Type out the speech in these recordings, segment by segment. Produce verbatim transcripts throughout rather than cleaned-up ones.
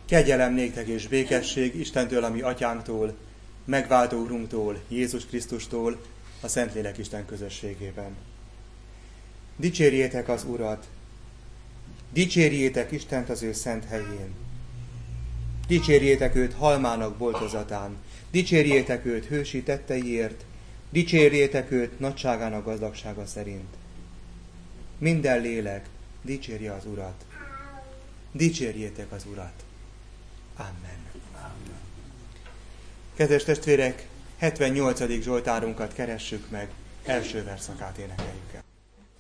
Kegyelem néktek és békesség Istentől, a mi atyánktól, megváltó Urunktól, Jézus Krisztustól, a Szentlélek Isten közösségében. Dicsérjétek az Urat! Dicsérjétek Istent az ő szent helyén! Dicsérjétek őt halmának boltozatán! Dicsérjétek őt hősi tetteiért! Dicsérjétek őt nagyságának gazdagsága szerint! Minden lélek dicsérje az Urat! Dicsérjétek az Urat! Amen. Amen. Kedves testvérek, hetvennyolcadik Zsoltárunkat keressük meg, első verszakát énekeljük el.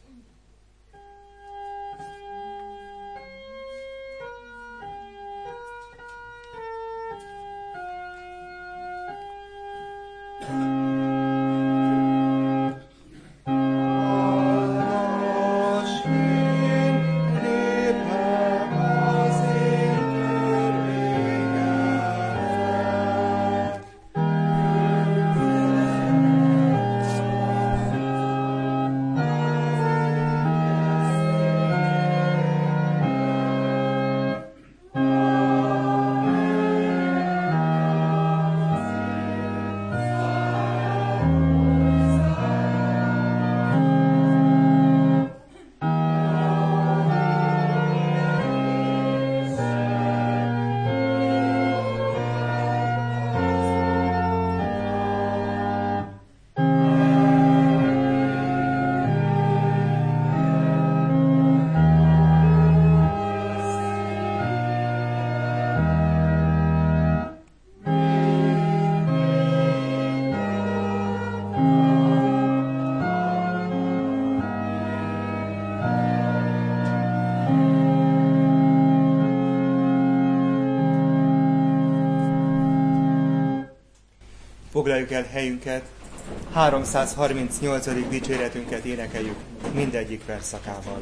Foglaljuk el helyünket, háromszázharmincnyolcadik dicséretünket énekeljük mindegyik versszakával.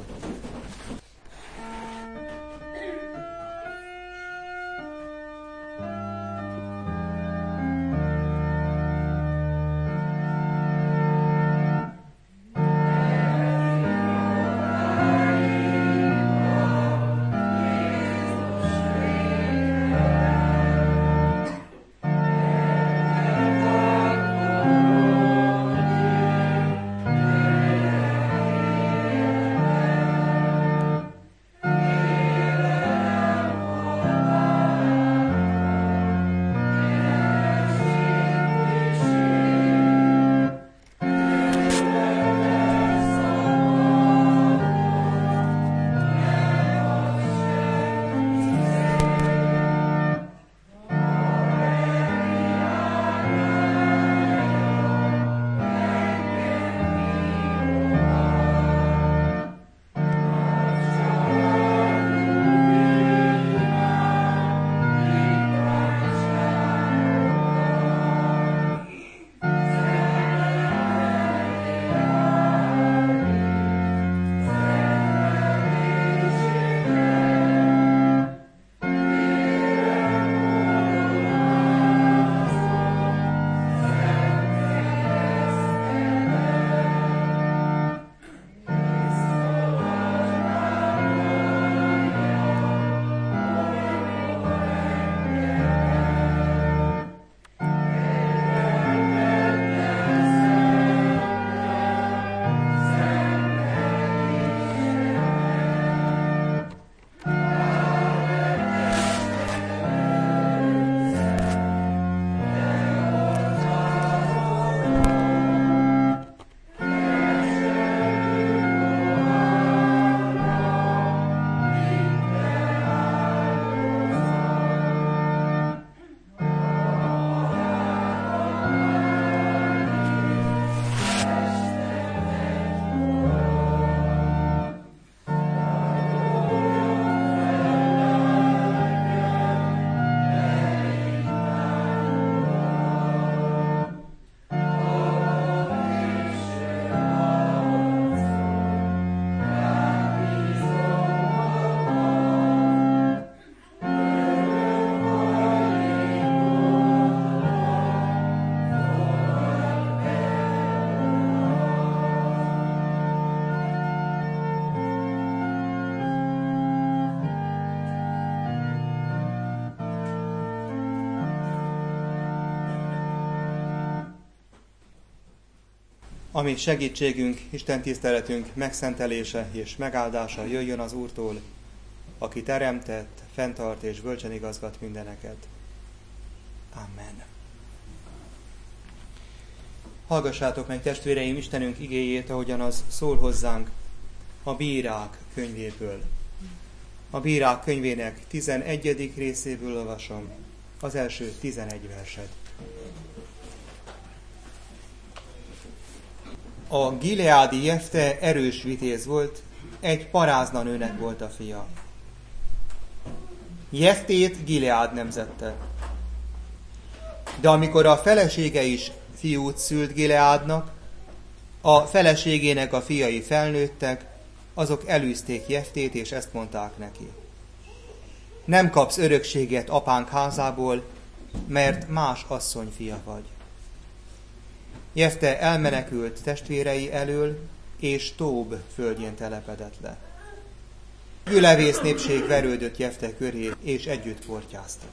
Ami segítségünk, Isten tiszteletünk megszentelése és megáldása jöjjön az Úrtól, aki teremtett, fenntart és bölcsen igazgat mindeneket. Amen. Hallgassátok meg, testvéreim, Istenünk igéjét, ahogyan az szól hozzánk a Bírák könyvéből. A Bírák könyvének tizenegyedik részéből olvasom az első tizenegy verset. A gileádi Jefte erős vitéz volt, egy parázna nőnek volt a fia. Jeftét Gileád nemzette. De amikor a felesége is fiút szült Gileádnak, a feleségének a fiai felnőttek, azok elűzték Jeftét, és ezt mondták neki: nem kapsz örökséget apánk házából, mert más asszony fia vagy. Jefte elmenekült testvérei elől, és Tób földjén telepedett le. Gyülevész népség verődött Jefte köré, és együtt portyáztak.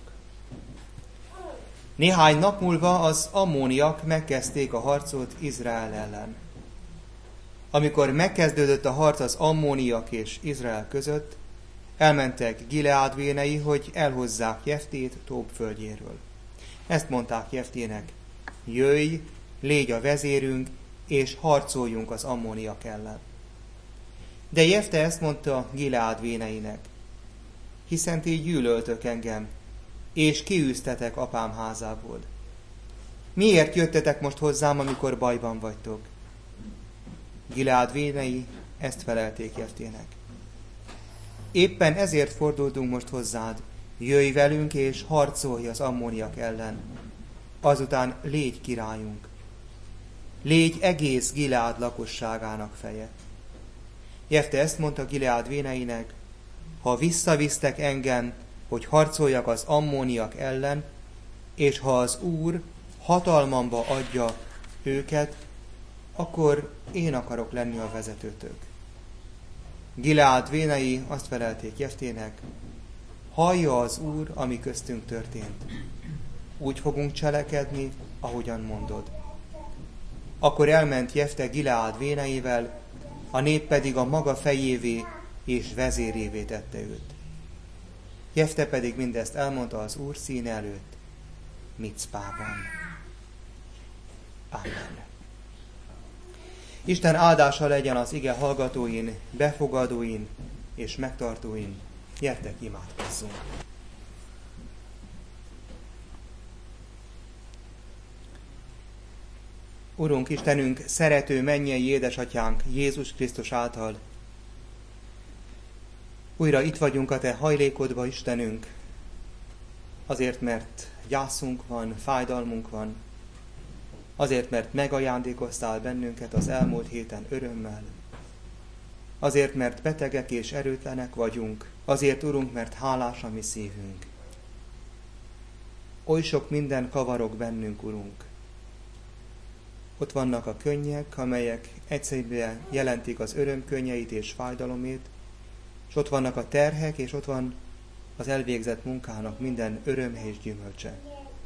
Néhány nap múlva az ammóniak megkezdték a harcot Izrael ellen. Amikor megkezdődött a harc az ammóniak és Izrael között, elmentek Gileád vénei, hogy elhozzák Jeftét Tób földjéről. Ezt mondták Jeftének: jöjj, légy a vezérünk, és harcoljunk az ammóniak ellen. De Jefte ezt mondta Gileád véneinek: hiszen ti gyűlöltök engem, és kiűztetek apám házából. Miért jöttetek most hozzám, amikor bajban vagytok? Gileád vénei ezt felelték Jeftének: éppen ezért fordultunk most hozzád, jöjj velünk és harcolj az ammóniak ellen, azután légy királyunk. Légy egész Gileád lakosságának feje. Jefte ezt mondta Gileád véneinek: ha visszavisztek engem, hogy harcoljak az ammóniak ellen, és ha az Úr hatalmamba adja őket, akkor én akarok lenni a vezetőtök. Gileád vénei azt felelték Jeftének: hallja az Úr, ami köztünk történt. Úgy fogunk cselekedni, ahogyan mondod. Akkor elment Jefte Gileád véneivel, a nép pedig a maga fejévé és vezérévé tette őt. Jefte pedig mindezt elmondta az Úr színe előtt, Micpában. Amen. Isten áldása legyen az ige hallgatóin, befogadóin és megtartóin. Gyertek, imádkozzunk! Urunk, Istenünk, szerető mennyei édesatyánk Jézus Krisztus által, újra itt vagyunk a Te hajlékodba, Istenünk, azért, mert gyászunk van, fájdalmunk van, azért, mert megajándékoztál bennünket az elmúlt héten örömmel, azért, mert betegek és erőtlenek vagyunk, azért, Urunk, mert hálás a mi szívünk. Oly sok minden kavarog bennünk, Urunk. Ott vannak a könnyek, amelyek egyszerűen jelentik az öröm könnyeit és fájdalomét, és ott vannak a terhek, és ott van az elvégzett munkának minden öröme és gyümölcse.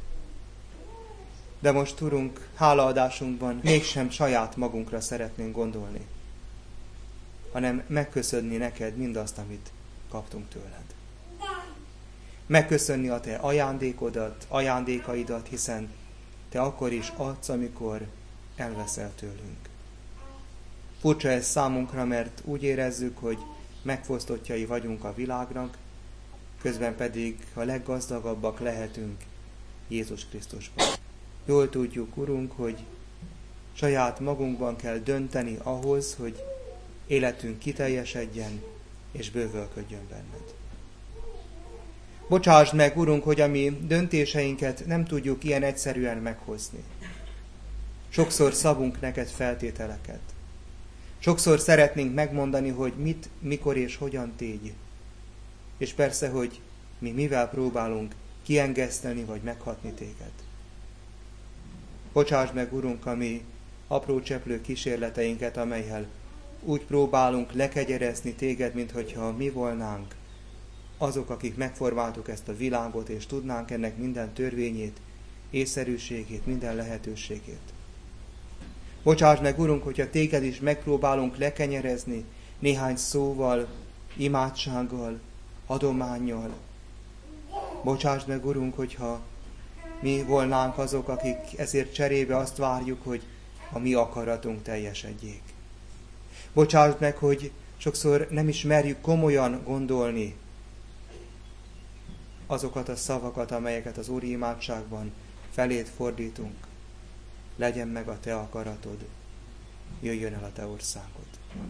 De most, Urunk, hálaadásunkban mégsem saját magunkra szeretnénk gondolni, hanem megköszönni neked mindazt, amit kaptunk tőled. Megköszönni a Te ajándékodat, ajándékaidat, hiszen Te akkor is adsz, amikor elveszel tőlünk. Furcsa ez számunkra, mert úgy érezzük, hogy megfosztottjai vagyunk a világnak, közben pedig a leggazdagabbak lehetünk Jézus Krisztusban. Jól tudjuk, Urunk, hogy saját magunkban kell dönteni ahhoz, hogy életünk kiteljesedjen és bővölködjön benned. Bocsásd meg, Urunk, hogy a mi döntéseinket nem tudjuk ilyen egyszerűen meghozni. Sokszor szabunk neked feltételeket. Sokszor szeretnénk megmondani, hogy mit, mikor és hogyan tégy. És persze, hogy mi mivel próbálunk kiengeszteni vagy meghatni téged. Bocsásd meg, Urunk, a mi apró cseplő kísérleteinket, amellyel úgy próbálunk lekegyerezni téged, minthogyha mi volnánk azok, akik megformáltuk ezt a világot, és tudnánk ennek minden törvényét, észszerűségét, minden lehetőségét. Bocsáss meg, Urunk, hogyha téged is megpróbálunk lekenyerezni néhány szóval, imádsággal, adománnyal. Bocsáss meg, Urunk, hogyha mi volnánk azok, akik ezért cserébe azt várjuk, hogy a mi akaratunk teljesedjék. Bocsáss meg, hogy sokszor nem is merjük komolyan gondolni azokat a szavakat, amelyeket az Úri imádságban felét fordítunk. Legyen meg a te akaratod, jöjjön el a te országod.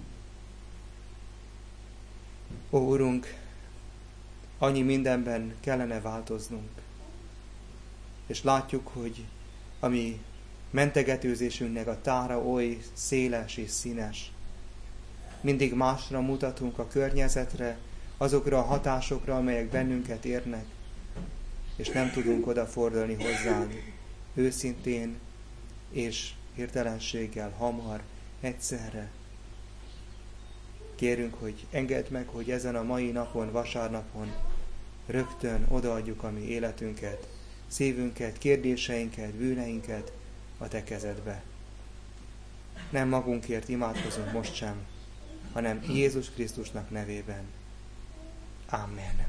Ó, Urunk, annyi mindenben kellene változnunk, és látjuk, hogy a mi mentegetőzésünknek a tára oly széles és színes. Mindig másra mutatunk a környezetre, azokra a hatásokra, amelyek bennünket érnek, és nem tudunk odafordulni hozzád őszintén és hirtelenséggel, hamar, egyszerre. Kérünk, hogy engedd meg, hogy ezen a mai napon, vasárnapon rögtön odaadjuk a mi életünket, szívünket, kérdéseinket, bűneinket a te kezedbe. Nem magunkért imádkozunk most sem, hanem Jézus Krisztusnak nevében. Amen.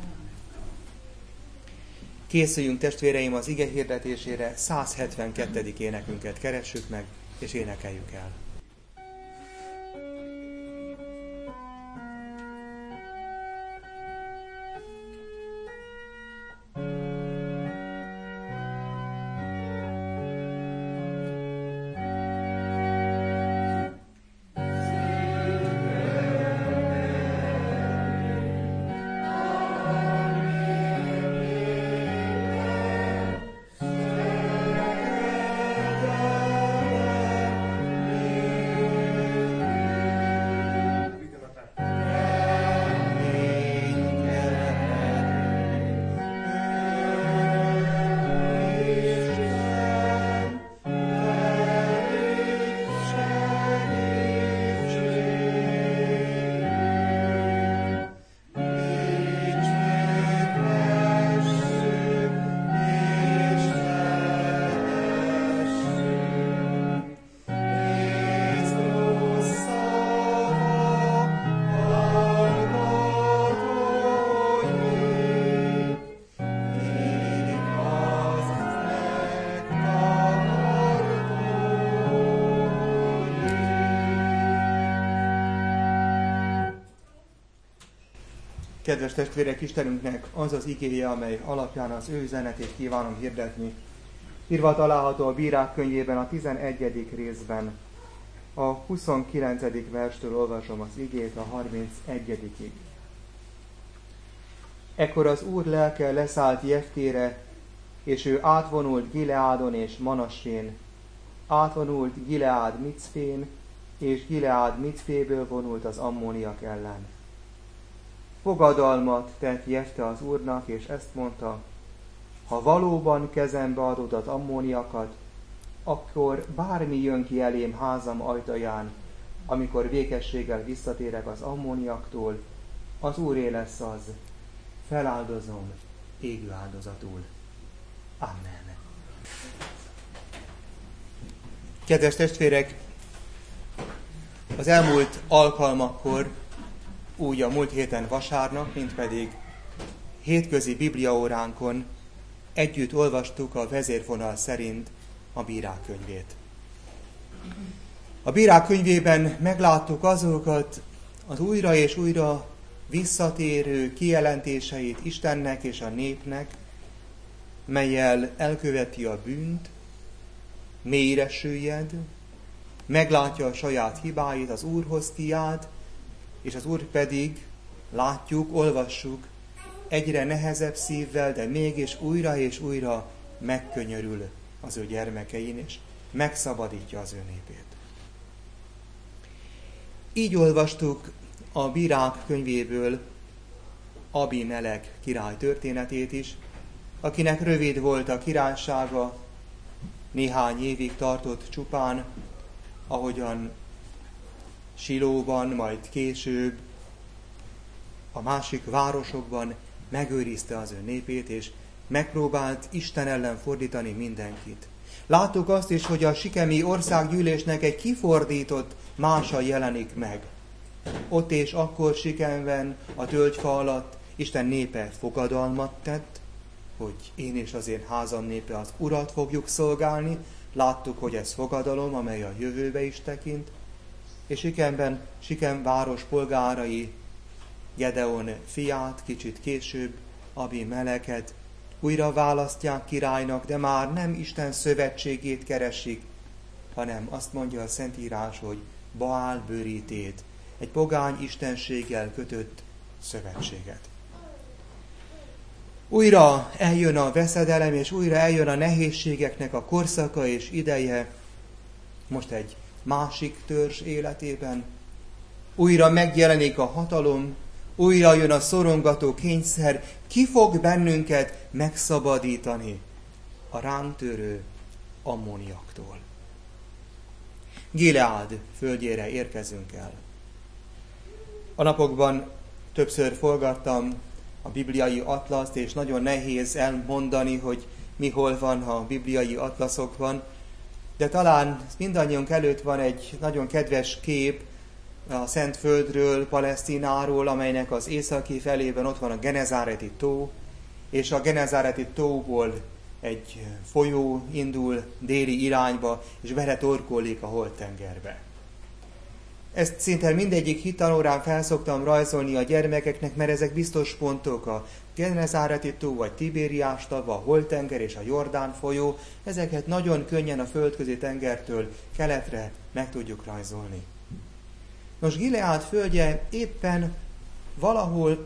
Készüljünk, testvéreim, az ige hirdetésére, száz hetvenkettedik énekünket keressük meg, és énekeljük el. Kedves testvérek, Istenünknek az az igéje, amely alapján az ő üzenetét kívánom hirdetni. Írva található a Bírák könyvében a tizenegyedik részben. A huszonkilencedik verstől olvasom az igét a harmincegyedikig. Ekkor az Úr lelke leszállt Jeftére, és ő átvonult Gileádon és Manassén. Átvonult Gileád Micfén, és Gileád Micféből vonult az ammóniak ellen. Fogadalmat tett Jefte az Úrnak, és ezt mondta: ha valóban kezembe adod az ammóniakat, akkor bármi jön ki elém házam ajtaján, amikor végességgel visszatérek az ammóniaktól, az Úré lesz az, feláldozom égő áldozatul. Amen. Kedves testvérek, az elmúlt alkalmakkor, úgy a múlt héten vasárnap, mint pedig hétközi bibliaóránkon együtt olvastuk a vezérfonal szerint a Bírák könyvét. A Bírák könyvében megláttuk azokat az újra és újra visszatérő kijelentéseit Istennek és a népnek, mellyel elköveti a bűnt, mélyre süllyed, meglátja a saját hibáit, az Úrhoz kiált, és az Úr pedig, látjuk, olvassuk, egyre nehezebb szívvel, de mégis újra és újra megkönyörül az ő gyermekein, és megszabadítja az ő népét. Így olvastuk a Bírák könyvéből Abimelek király történetét is, akinek rövid volt a királysága, néhány évig tartott csupán, ahogyan Silóban, majd később a másik városokban megőrizte az ő népét, és megpróbált Isten ellen fordítani mindenkit. Láttuk azt is, hogy a sikemi országgyűlésnek egy kifordított mása jelenik meg. Ott és akkor Sikemben, a tölgyfa alatt Isten népe fogadalmat tett, hogy én és az én házam népe az Urat fogjuk szolgálni. Láttuk, hogy ez fogadalom, amely a jövőbe is tekint. És Sikemben, Sikem város polgárai Gedeon fiát, kicsit később, Abimeleket újra választják királynak, de már nem Isten szövetségét keresik, hanem azt mondja a Szentírás, hogy Baál bőrítét, egy pogány istenséggel kötött szövetséget. Újra eljön a veszedelem, és újra eljön a nehézségeknek a korszaka és ideje, most egy másik törzs életében. Újra megjelenik a hatalom, újra jön a szorongató kényszer, ki fog bennünket megszabadítani a ránk törő ammóniaktól. Gileád földjére érkezünk el. A napokban többször forgattam a bibliai atlaszt, és nagyon nehéz elmondani, hogy mi hol van a bibliai atlaszokban, de talán mindannyiunk előtt van egy nagyon kedves kép a Szentföldről, Palesztináról, amelynek az északi felében ott van a Genezáreti tó, és a Genezáreti tóból egy folyó indul déli irányba, és beletorkollik a Holdtengerbe. Ezt szinte mindegyik hittanórán felszoktam rajzolni a gyermekeknek, mert ezek biztos pontok. A Genezáreti tó, vagy Tibériás tav, a Holdtenger és a Jordán folyó, ezeket nagyon könnyen a Földközi tengertől keletre meg tudjuk rajzolni. Nos, Gileád földje éppen valahol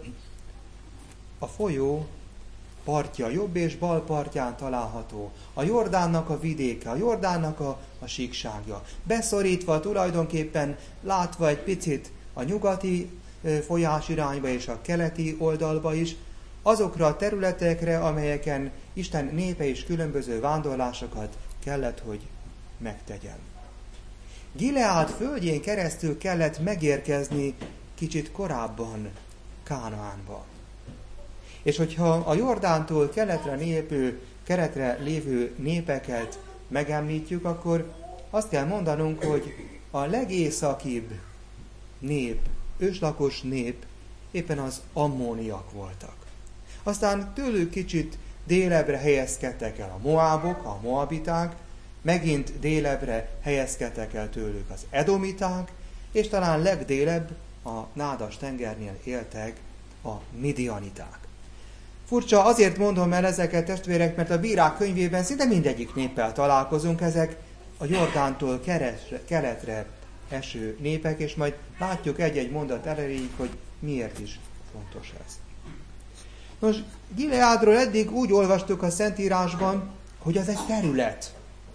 a folyó partja, jobb és bal partján található. A Jordánnak a vidéke, a Jordánnak a, a síkságja. Beszorítva tulajdonképpen, látva egy picit a nyugati folyás irányba és a keleti oldalba is, azokra a területekre, amelyeken Isten népe is különböző vándorlásokat kellett, hogy megtegyen. Gileád földjén keresztül kellett megérkezni kicsit korábban Kánaánba. És hogyha a Jordántól keletre népő, keretre lévő népeket megemlítjük, akkor azt kell mondanunk, hogy a legészakibb nép, őslakos nép éppen az ammóniak voltak. Aztán tőlük kicsit délebre helyezkedtek el a moábok, a moabiták, megint délebre helyezkedtek el tőlük az edomiták, és talán legdélebb a nádas tengernél éltek a midianiták. Furcsa, azért mondom el ezeket, testvérek, mert a Bírák könyvében szinte mindegyik néppel találkozunk, ezek a Jordántól keresre, keletre eső népek, és majd látjuk egy-egy mondat erejéig, hogy miért is fontos ez. Nos, Gileádról eddig úgy olvastuk a Szentírásban, hogy az egy terület.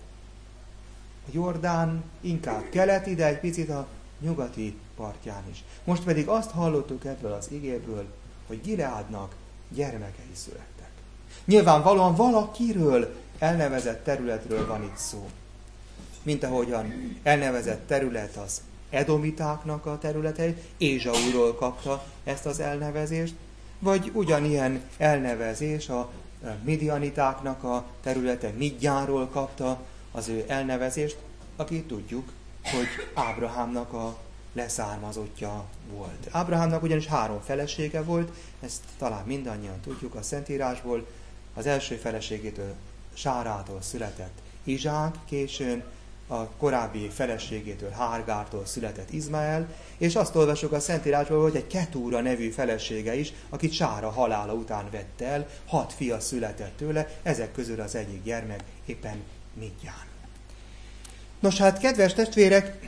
A Jordán inkább keleti, de egy picit a nyugati partján is. Most pedig azt hallottuk ebből az igéből, hogy Gileádnak gyermekei születtek. Nyilvánvalóan valakiről elnevezett területről van itt szó. Mint ahogyan elnevezett terület az edomitáknak a területe, Ézsaúról kapta ezt az elnevezést, vagy ugyanilyen elnevezés a midianitáknak a területe, Midjánról kapta az ő elnevezést, aki tudjuk, hogy Ábrahámnak a leszármazottja volt. Ábrahámnak ugyanis három felesége volt, ezt talán mindannyian tudjuk a Szentírásból. Az első feleségétől, Sárától született Izsák, későn a korábbi feleségétől, Hárgártól született Izmael, és azt olvasok a Szentírásból, hogy egy Ketúra nevű felesége is, akit Sára halála után vett el, hat fia született tőle, ezek közül az egyik gyermek éppen Midján. Nos hát, kedves testvérek,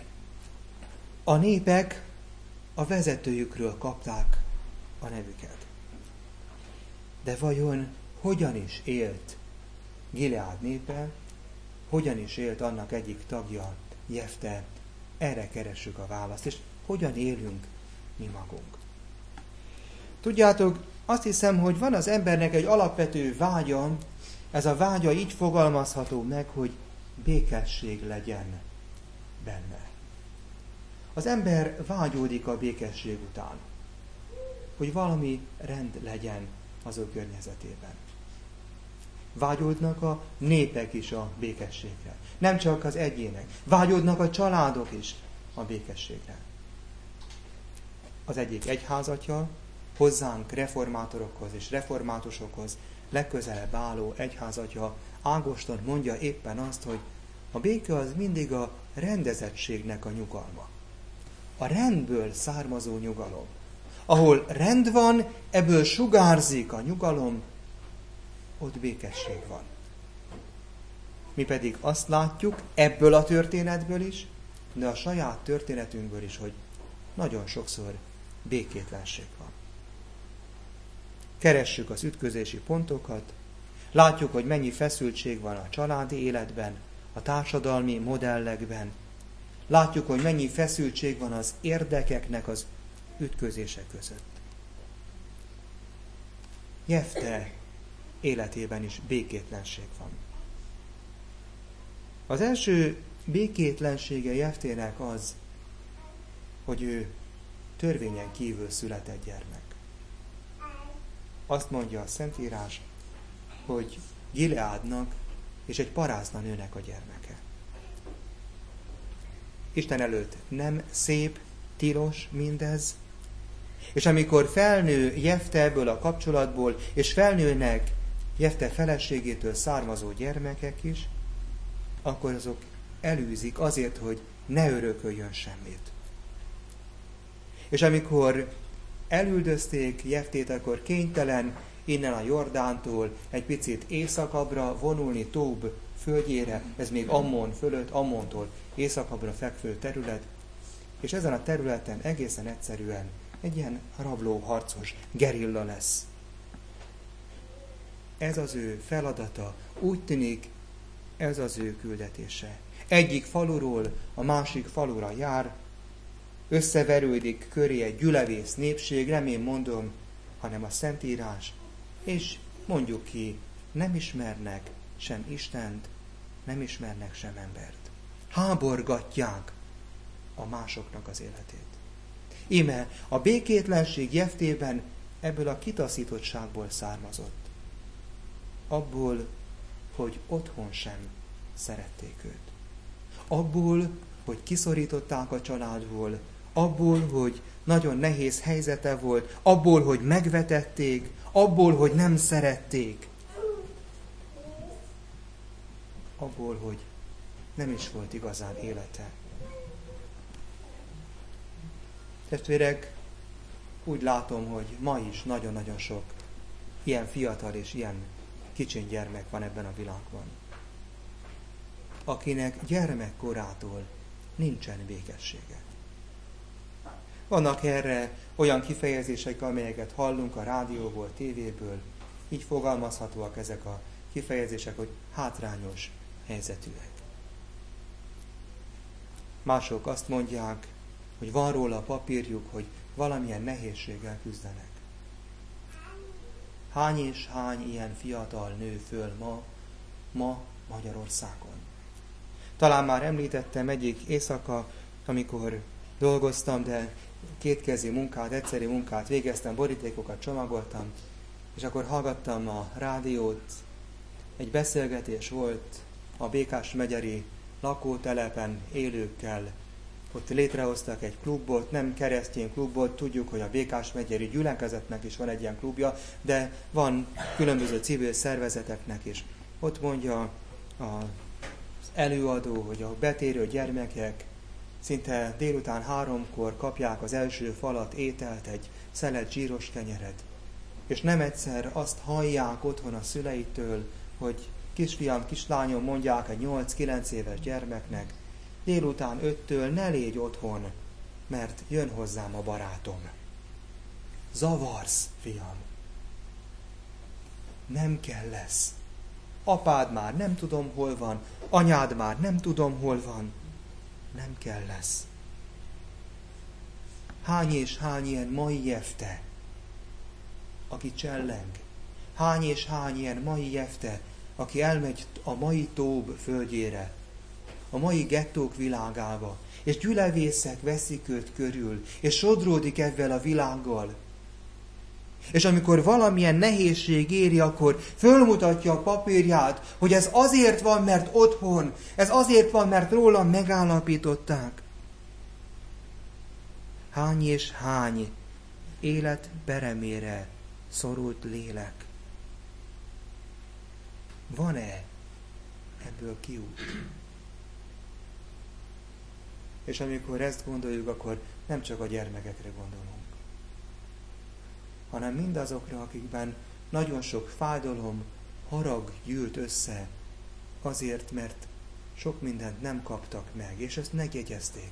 a népek a vezetőjükről kapták a nevüket. De vajon hogyan is élt Gileád népe, hogyan is élt annak egyik tagja, Jefte? Erre keressük a választ, és hogyan élünk mi magunk. Tudjátok, azt hiszem, hogy van az embernek egy alapvető vágya, ez a vágya így fogalmazható meg, hogy békesség legyen benne. Az ember vágyódik a békesség után, hogy valami rend legyen az ő környezetében. Vágyódnak a népek is a békességre. Nem csak az egyének. Vágyódnak a családok is a békességre. Az egyik egyházatja hozzánk reformátorokhoz és reformátusokhoz legközelebb álló egyházatja Ágoston mondja éppen azt, hogy a béke az mindig a rendezettségnek a nyugalma. A rendből származó nyugalom. Ahol rend van, ebből sugárzik a nyugalom, ott békesség van. Mi pedig azt látjuk ebből a történetből is, de a saját történetünkből is, hogy nagyon sokszor békétlenség van. Keressük az ütközési pontokat, látjuk, hogy mennyi feszültség van a családi életben, a társadalmi modellekben. Látjuk, hogy mennyi feszültség van az érdekeknek az ütközése között. Jefte életében is békétlenség van. Az első békétlensége Jeftének az, hogy ő törvényen kívül született gyermek. Azt mondja a Szentírás, hogy Gileádnak és egy parázna nőnek a gyermeke. Isten előtt nem szép, tilos mindez, és amikor felnő Jefte ebből a kapcsolatból, és felnőnek Jefte feleségétől származó gyermekek is, akkor azok elűzik azért, hogy ne örököljön semmit. És amikor elüldözték Jeftét, akkor kénytelen innen a Jordántól egy picit északabbra vonulni Tób földjére, ez még Ammon fölött, Ammontól északabbra fekvő terület, és ezen a területen egészen egyszerűen egy ilyen rabló, harcos gerilla lesz. Ez az ő feladata, úgy tűnik, ez az ő küldetése. Egyik faluról a másik falura jár, összeverődik köré egy gyülevész népség, nem én mondom, hanem a Szentírás, és mondjuk ki, nem ismernek sem Istent, nem ismernek sem embert. Háborgatják a másoknak az életét. Íme a békétlenség Jeftében ebből a kitaszítottságból származott. Abból, hogy otthon sem szerették őt. Abból, hogy kiszorították a családból, abból, hogy nagyon nehéz helyzete volt, abból, hogy megvetették, abból, hogy nem szerették, abból, hogy nem is volt igazán élete. Testvérek, úgy látom, hogy ma is nagyon-nagyon sok ilyen fiatal és ilyen kicsin gyermek van ebben a világban, akinek gyermekkorától nincsen békessége. Vannak erre olyan kifejezések, amelyeket hallunk a rádióból, tévéből, így fogalmazhatóak ezek a kifejezések, hogy hátrányos helyzetűek. Mások azt mondják, hogy van róla papírjuk, hogy valamilyen nehézséggel küzdenek. Hány és hány ilyen fiatal nő föl ma, ma Magyarországon. Talán már említettem egyik éjszaka, amikor dolgoztam, de kétkezi munkát, egyszeri munkát végeztem, borítékokat csomagoltam, és akkor hallgattam a rádiót, egy beszélgetés volt a Békás-megyeri lakótelepen élőkkel. Ott létrehoztak egy klubot, nem keresztény klubot, tudjuk, hogy a Békás-megyeri gyülekezetnek is van egy ilyen klubja, de van különböző civil szervezeteknek is. Ott mondja az előadó, hogy a betérő gyermekek szinte délután háromkor kapják az első falat, ételt, egy szelet zsíros kenyeret. És nem egyszer azt hallják otthon a szüleitől, hogy kisfiam, kislányom, mondják egy nyolc-kilenc éves gyermeknek, délután öttől ne légy otthon, mert jön hozzám a barátom. Zavarsz, fiam. Nem kell lesz. Apád már nem tudom hol van, anyád már nem tudom hol van. Nem kell lesz. Hány és hány ilyen mai Jefte, aki cselleng. Hány és hány ilyen mai Jefte, aki elmegy a mai Tób földjére, a mai gettók világába, és gyülevészek veszik őt körül, és sodródik ezzel a világgal. És amikor valamilyen nehézség éri, akkor fölmutatja a papírját, hogy ez azért van, mert otthon, ez azért van, mert rólam megállapították. Hány és hány élet peremére szorult lélek. Van-e ebből kiút? És amikor ezt gondoljuk, akkor nem csak a gyermekekre gondolunk, hanem mindazokra, akikben nagyon sok fájdalom, harag gyűlt össze, azért, mert sok mindent nem kaptak meg, és ezt megjegyezték.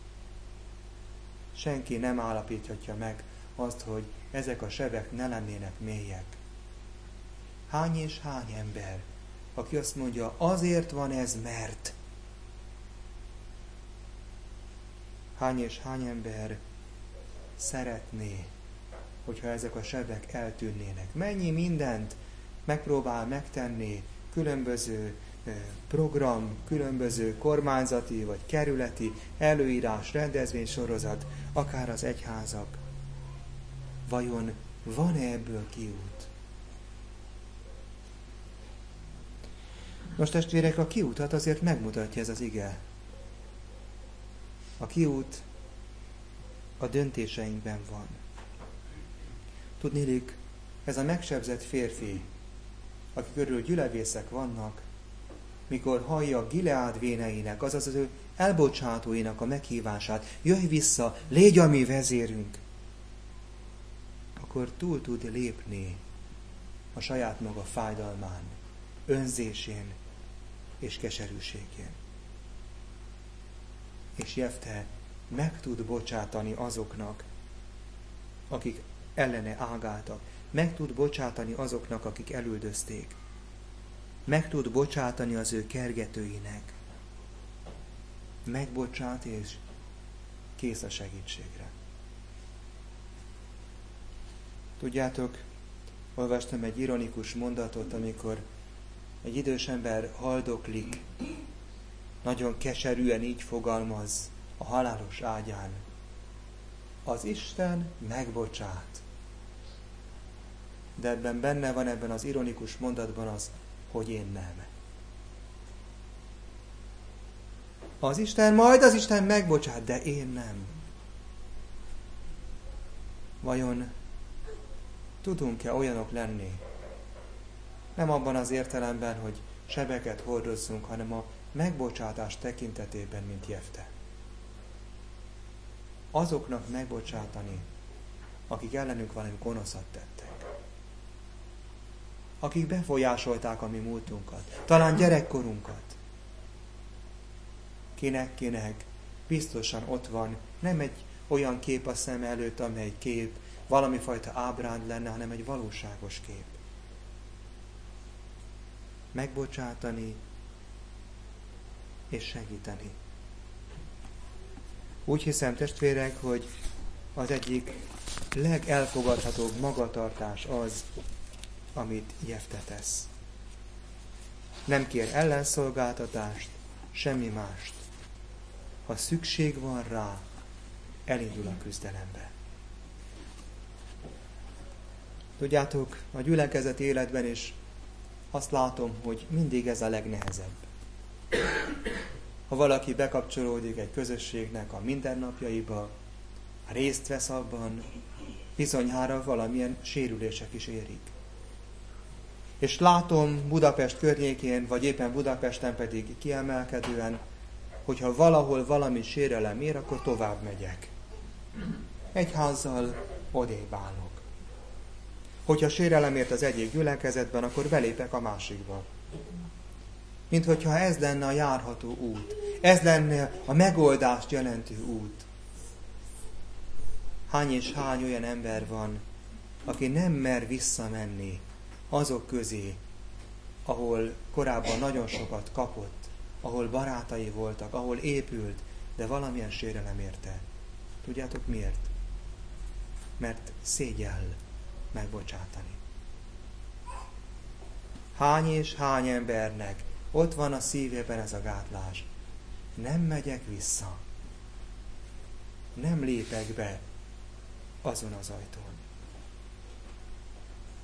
Senki nem állapíthatja meg azt, hogy ezek a sebek ne lennének mélyek. Hány és hány ember, aki azt mondja, azért van ez, mert. Hány és hány ember szeretné, hogyha ezek a sebek eltűnnének. Mennyi mindent megpróbál megtenni különböző program, különböző kormányzati vagy kerületi előírás, rendezvénysorozat, akár az egyházak. Vajon van-e ebből kiút? Most testvérek, a kiútat azért megmutatja ez az ige. A kiút a döntéseinkben van. Tudniillik, ez a megsebzett férfi, aki körül gyülevészek vannak, mikor hallja Gileád véneinek, azaz az ő elbocsátóinak a meghívását, jöjj vissza, légy a mi vezérünk, akkor túl tud lépni a saját maga fájdalmán, önzésén és keserűségén. És Jefte meg tud bocsátani azoknak, akik ellene ágáltak. Meg tud bocsátani azoknak, akik elüldözték. Meg tud bocsátani az ő kergetőinek. Megbocsát és kész a segítségre. Tudjátok, olvastam egy ironikus mondatot, amikor egy idős ember haldoklik, nagyon keserűen így fogalmaz a halálos ágyán. Az Isten megbocsát. De ebben benne van, ebben az ironikus mondatban az, hogy én nem. Az Isten, majd az Isten megbocsát, de én nem. Vajon tudunk-e olyanok lenni? Nem abban az értelemben, hogy sebeket hordozzunk, hanem a megbocsátás tekintetében, mint Jefte. Azoknak megbocsátani, akik ellenünk valami gonoszat tettek. Akik befolyásolták a mi múltunkat, talán gyerekkorunkat. Kinek-kinek biztosan ott van nem egy olyan kép a szem előtt, amely kép valami fajta ábránd lenne, hanem egy valóságos kép. Megbocsátani és segíteni. Úgy hiszem, testvérek, hogy az egyik legelfogadhatóbb magatartás az, amit Jefte tesz. Nem kér ellenszolgáltatást, semmi mást. Ha szükség van rá, elindul a küzdelembe. Tudjátok, a gyülekezet életben is azt látom, hogy mindig ez a legnehezebb. Ha valaki bekapcsolódik egy közösségnek a mindennapjaiba, részt vesz abban, bizonyára valamilyen sérülések is érik. És látom Budapest környékén, vagy éppen Budapesten pedig kiemelkedően, hogyha valahol valami sérelem ér, akkor tovább megyek. Egyházzal odébb állok. Hogyha sérelem ért az egyik gyülekezetben, akkor belépek a másikba. Mint hogyha ez lenne a járható út. Ez lenne a megoldást jelentő út. Hány és hány olyan ember van, aki nem mer visszamenni azok közé, ahol korábban nagyon sokat kapott, ahol barátai voltak, ahol épült, de valamilyen sérelem érte. Tudjátok miért? Mert szégyell megbocsátani. Hány és hány embernek ott van a szívében ez a gátlás. Nem megyek vissza. Nem lépek be azon az ajtón.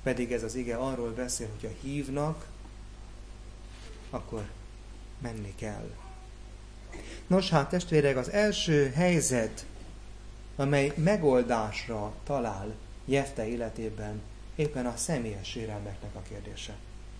pedig ez az ige arról beszél, hogy ha hívnak, akkor menni kell. Nos hát testvérek, az első helyzet, amely megoldásra talál Jefte életében, éppen a személyes sérelmeknek a kérdése.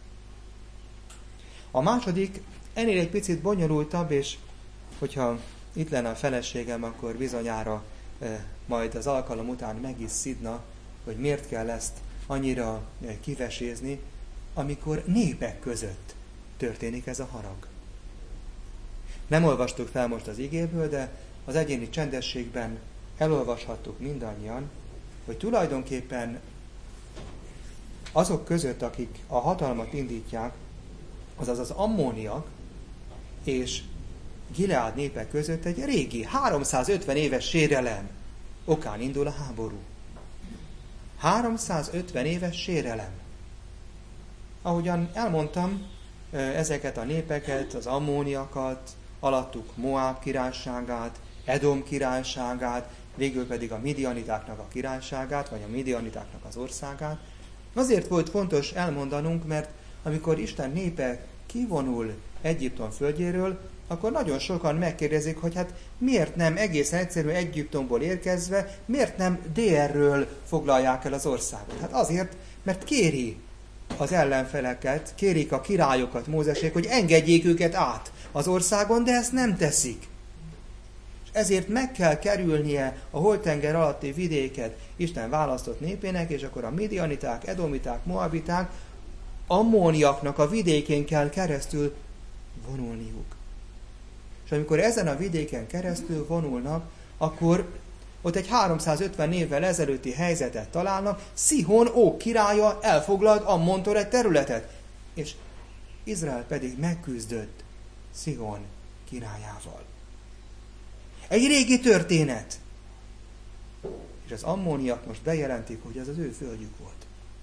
A második ennél egy picit bonyolultabb, és hogyha itt lenne a feleségem, akkor bizonyára e, majd az alkalom után meg is szidna, hogy miért kell ezt annyira e, kivesézni, amikor népek között történik ez a harag. Nem olvastuk fel most az igéből, de az egyéni csendességben elolvashattuk mindannyian, hogy tulajdonképpen azok között, akik a hatalmat indítják, azaz az ammóniak és Gileád népek között egy régi, háromszázötven éves sérelem okán indul a háború. háromszázötven éves sérelem. Ahogyan elmondtam, ezeket a népeket, az ammóniakat, alattuk Moáb királyságát, Edom királyságát, végül pedig a midianitáknak a királyságát, vagy a midianitáknak az országát. Azért volt fontos elmondanunk, mert amikor Isten népe kivonul Egyiptom földjéről, akkor nagyon sokan megkérdezik, hogy hát miért nem egészen egyszerűen Egyiptomból érkezve, miért nem délről foglalják el az országot. Hát azért, mert kéri az ellenfeleket, kérik a királyokat, Mózesék, hogy engedjék őket át az országon, de ezt nem teszik. És ezért meg kell kerülnie a holtenger alatti vidéket Isten választott népének, és akkor a midianiták, edomiták, moabiták, ammóniaknak a vidékén kell keresztül vonulniuk. És amikor ezen a vidéken keresztül vonulnak, akkor ott egy háromszázötven évvel ezelőtti helyzetet találnak, Szihon óg királya elfoglalt Ammontól egy területet, és Izrael pedig megküzdött Szihon királyával. Egy régi történet. És az ammóniak most bejelentik, hogy ez az ő földjük volt.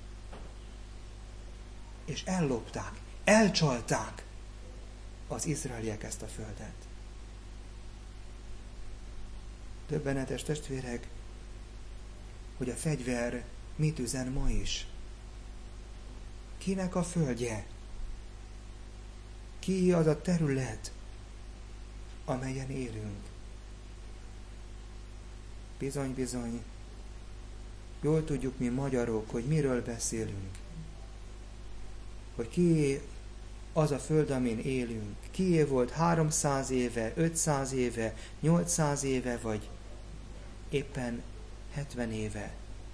És ellopták, elcsalták az izraeliek ezt a földet. Döbbenetes testvérek, hogy a fegyver mit üzen ma is. Kinek a földje? Ki az a terület, amelyen élünk? Bizony, bizony, jól tudjuk mi magyarok, hogy miről beszélünk. Hogy kié az a föld, amin élünk. Kié volt háromszáz éve, ötszáz éve, nyolcszáz éve, vagy éppen hetven éve.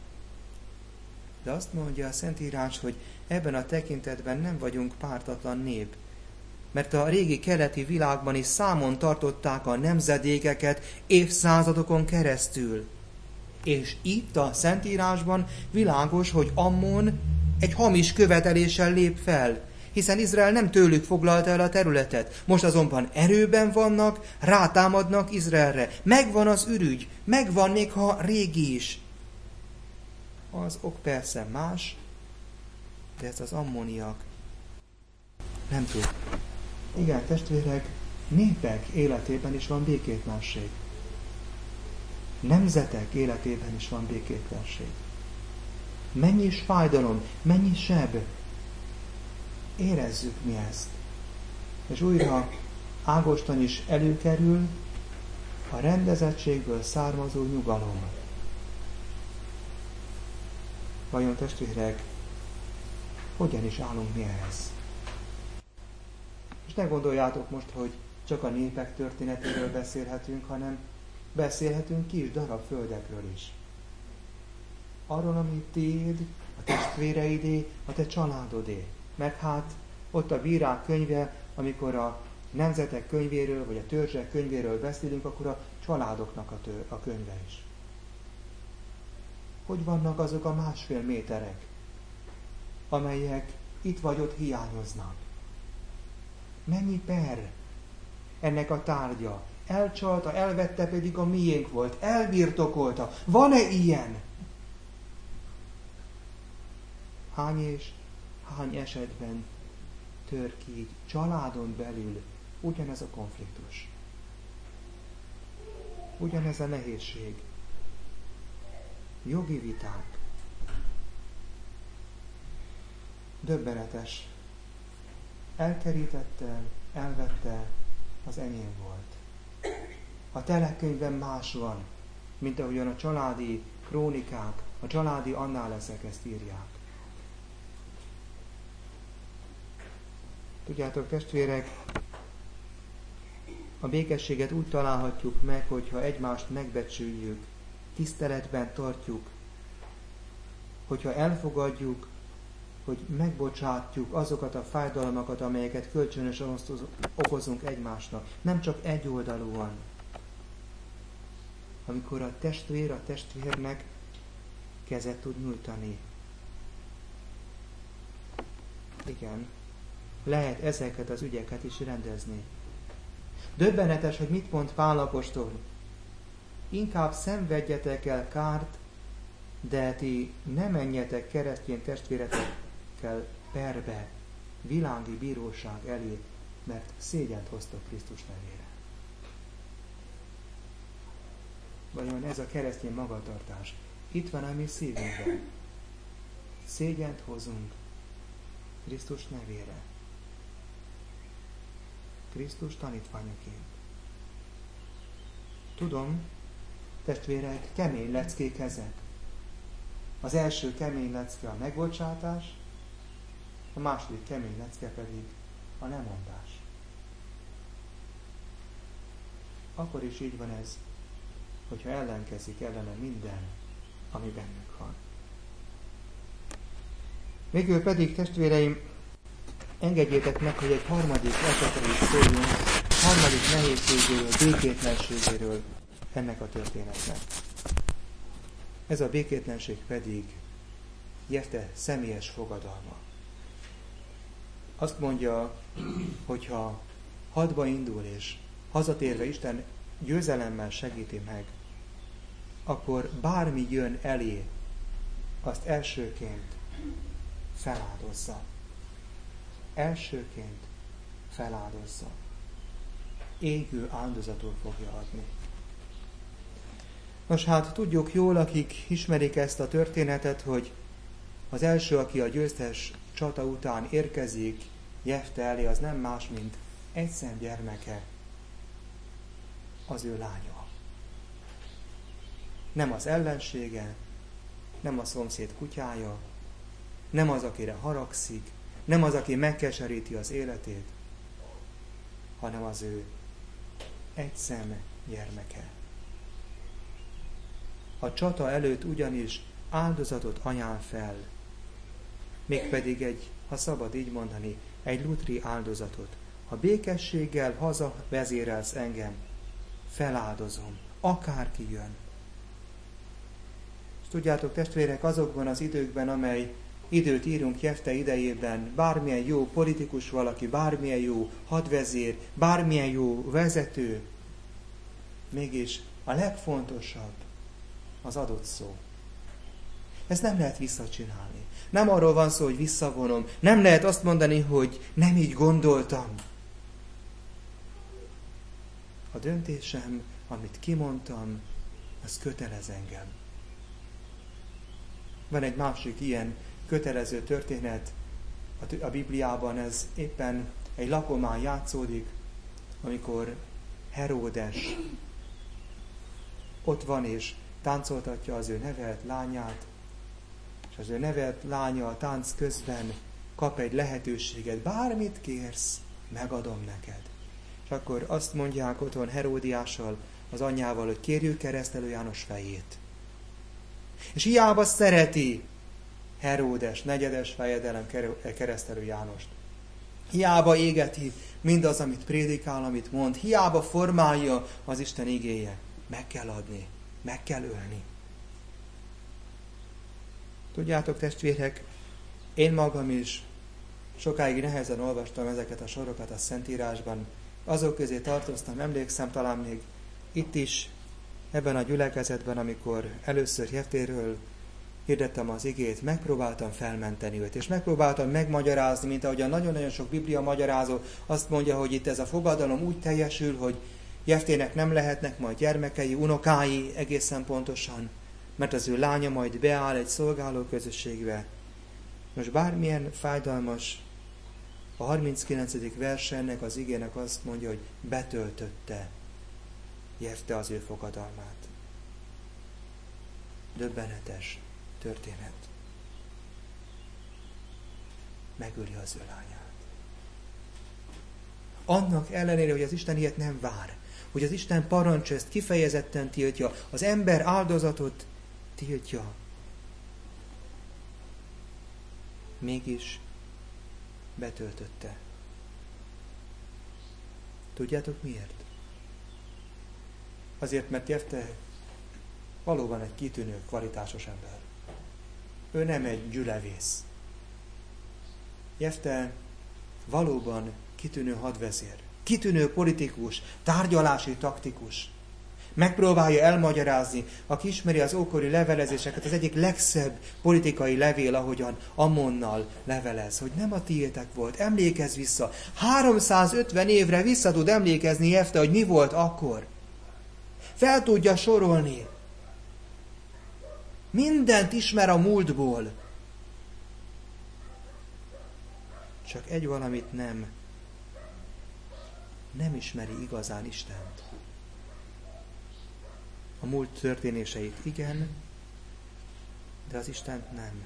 De azt mondja a Szentírás, hogy ebben a tekintetben nem vagyunk pártatlan nép, mert a régi keleti világban is számon tartották a nemzedékeket évszázadokon keresztül. És itt a Szentírásban világos, hogy Ammon egy hamis követeléssel lép fel, hiszen Izrael nem tőlük foglalta el a területet. Most azonban erőben vannak, rátámadnak Izraelre. Megvan az ürügy, megvan még ha régi is. Az ok persze más, de ez az ammoniak nem tud. Igen, testvérek, népek életében is van békétlenség. Nemzetek életében is van békétlenség. Mennyi is fájdalom, mennyi seb. Érezzük mi ezt. És újra Ágoston is előkerül a rendezettségből származó nyugalom. Vajon testvérek, hogyan is állunk mi ehhez? És ne gondoljátok most, hogy csak a népek történetéről beszélhetünk, hanem beszélhetünk kis darab földekről is. Arról, ami tiéd, a testvéreidé, a te családodé. Meg hát ott a Bírák könyve, amikor a nemzetek könyvéről, vagy a törzsek könyvéről beszélünk, akkor a családoknak a, tör, a könyve is. Hogy vannak azok a másfél méterek, amelyek itt vagy ott hiányoznak? Mennyi per ennek a tárgya? Elcsalta, elvette, pedig a miénk volt. Elbirtokolta. Van-e ilyen? Hány és hány esetben tör ki így családon belül ugyanez a konfliktus? Ugyanez a nehézség. Jogi viták. Döbbenetes. Elkerítette, elvette, az enyém volt. A telekönyvben más van, mint ahogyan a családi krónikák, a családi annáleszek ezt írják. Tudjátok, testvérek, a békességet úgy találhatjuk meg, hogyha egymást megbecsüljük, tiszteletben tartjuk, hogyha elfogadjuk, hogy megbocsátjuk azokat a fájdalmakat, amelyeket kölcsönösen okozunk egymásnak. Nem csak egyoldalúan. Amikor a testvér a testvérnek kezet tud nyújtani. Igen, lehet ezeket az ügyeket is rendezni. Döbbenetes, hogy mit mond Pál apostol. Inkább szenvedjetek el kárt, de ti ne menjetek keresztény testvéretekkel perbe, világi bíróság elé, mert szégyent hoztok Krisztus nevére. Vajon ez a keresztény magatartás itt van a mi szívünkben? Szégyent hozunk Krisztus nevére. Krisztus tanítványaként. Tudom, testvérek, kemény leckék ezek. Az első kemény lecke a megbocsátás, a második kemény lecke pedig a lemondás. Akkor is így van ez, hogyha ellenkezik ellene minden, ami bennük van. Végül pedig, testvéreim, engedjétek meg, hogy egy harmadik esetről is szóljunk, harmadik nehézségéről, békétlenségéről ennek a történetnek. Ez a békétlenség pedig Jefte személyes fogadalma. Azt mondja, hogyha hadba indul és hazatérve Isten győzelemmel segíti meg, akkor bármi jön elé, azt elsőként feláldozza. Elsőként feláldozza. Égő áldozatul fogja adni. Nos hát, tudjuk jól, akik ismerik ezt a történetet, hogy az első, aki a győztes csata után érkezik Jefte elé, az nem más, mint egy szem gyermeke, az ő lánya. Nem az ellensége, nem a szomszéd kutyája, nem az, akire haragszik, nem az, aki megkeseríti az életét, hanem az ő egy szem gyermeke. A csata előtt ugyanis áldozatot ajánl fel, mégpedig egy, ha szabad így mondani, egy lutri áldozatot. Ha békességgel hazavezérelsz engem, feláldozom, akárki jön. És tudjátok, testvérek, azokban az időkben, amely időt írunk Jefte idejében, bármilyen jó politikus valaki, bármilyen jó hadvezér, bármilyen jó vezető, mégis a legfontosabb az adott szó. Ezt nem lehet visszacsinálni. Nem arról van szó, hogy visszavonom. Nem lehet azt mondani, hogy nem így gondoltam. A döntésem, amit kimondtam, az kötelez engem. Van egy másik ilyen kötelező történet a Bibliában, ez éppen egy lakomán játszódik, amikor Heródes ott van és táncoltatja az ő nevelt lányát, és az ő nevelt lánya a tánc közben kap egy lehetőséget, bármit kérsz, megadom neked. És akkor azt mondják otthon Heródiással, az anyjával, hogy kérjük Keresztelő János fejét. És hiába szereti Heródes, negyedes fejedelem Keresztelő Jánost. Hiába égeti mindaz, amit prédikál, amit mond, hiába formálja az Isten igéje. Meg kell adni, meg kell ölni. Tudjátok, testvérek, én magam is sokáig nehezen olvastam ezeket a sorokat a Szentírásban. Azok közé tartoztam, emlékszem talán még itt is, ebben a gyülekezetben, amikor először Jeftéről hirdettem az igét, megpróbáltam felmenteni őt, és megpróbáltam megmagyarázni, mint ahogy a nagyon-nagyon sok Biblia magyarázó azt mondja, hogy itt ez a fogadalom úgy teljesül, hogy Jeftének nem lehetnek majd gyermekei, unokái egészen pontosan, mert az ő lánya majd beáll egy szolgáló közösségbe, Most bármilyen fájdalmas, a harminckilencedik versennek az igének azt mondja, hogy betöltötte Jefte az ő fogadalmát. Döbbenetes történet. Megöli az ő lányát. Annak ellenére, hogy az Isten ilyet nem vár, hogy az Isten parancs ezt kifejezetten tiltja, az ember áldozatot tiltja. Mégis betöltötte. Tudjátok miért? Azért, mert Jefte valóban egy kitűnő, kvalitásos ember. Ő nem egy gyülevész. Jefte valóban kitűnő hadvezér, kitűnő politikus, tárgyalási taktikus. Megpróbálja elmagyarázni, aki ismeri az ókori levelezéseket, az egyik legszebb politikai levél, ahogyan Ammonnal levelez, hogy nem a tiétek volt, emlékezz vissza. háromszázötven évre vissza tud emlékezni Jefte, hogy mi volt akkor. Fel tudja sorolni. Mindent ismer a múltból. Csak egy valamit nem. Nem ismeri igazán Istent. A múlt történéseit igen, de az Istent nem.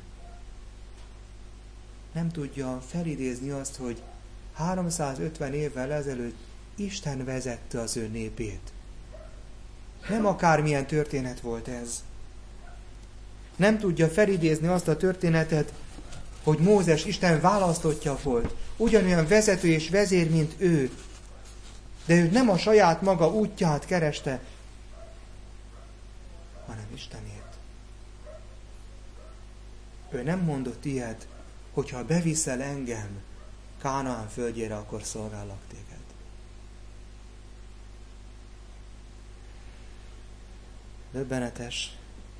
Nem tudja felidézni azt, hogy háromszázötven évvel ezelőtt Isten vezette az ő népét. Nem akármilyen történet volt ez. Nem tudja felidézni azt a történetet, hogy Mózes Isten választottja volt, ugyanolyan vezető és vezér, mint ő. De ő nem a saját maga útját kereste, hanem Istenét. Ő nem mondott ilyet, hogyha beviszel engem Kánaán földjére, akkor szolgállak téged. Döbbenetes,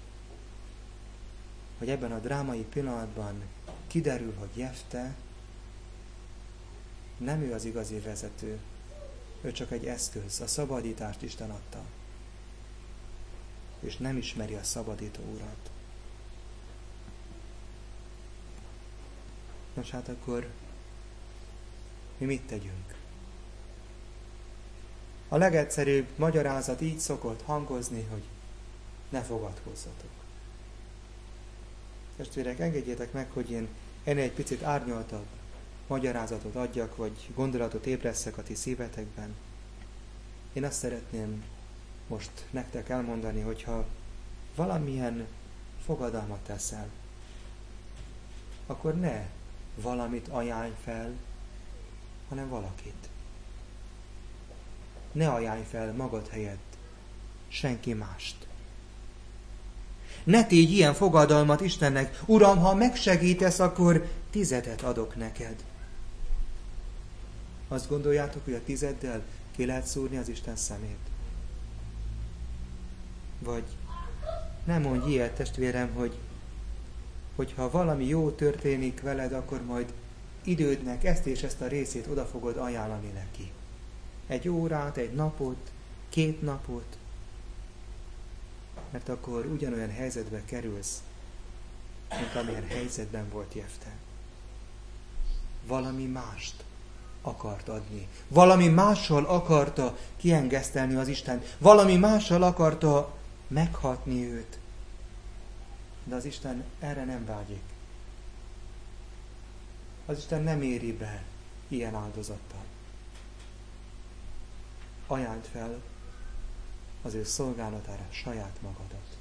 hogy ebben a drámai pillanatban kiderül, hogy Jefte nem ő az igazi vezető, ő csak egy eszköz, a szabadítást Isten adta. És nem ismeri a szabadító urat. Nos hát akkor mi mit tegyünk? A legegyszerűbb magyarázat így szokott hangozni, hogy ne fogadkozzatok. Testvérek, engedjétek meg, hogy én ennél egy picit árnyaltabb magyarázatot adjak, vagy gondolatot ébreszek a ti szívetekben. Én azt szeretném most nektek elmondani, hogyha valamilyen fogadalmat teszel, akkor ne valamit ajánlj fel, hanem valakit. Ne ajánlj fel magad helyett senki mást. Ne tégy ilyen fogadalmat Istennek, Uram, ha megsegítesz, akkor tizedet adok neked. Azt gondoljátok, hogy a tizeddel ki lehet szúrni az Isten szemét? Vagy nem mondj ilyet, testvérem, hogy hogyha valami jó történik veled, akkor majd idődnek ezt és ezt a részét oda fogod ajánlani neki. Egy órát, egy napot, két napot, mert akkor ugyanolyan helyzetbe kerülsz, mint amilyen helyzetben volt Jefte. Valami mást akart adni. Valami mással akarta kiengesztelni az Isten. Valami mással akarta meghatni őt. De az Isten erre nem vágyik. Az Isten nem éri be ilyen áldozattal. Ajánld fel az ő szolgálatára saját magadat.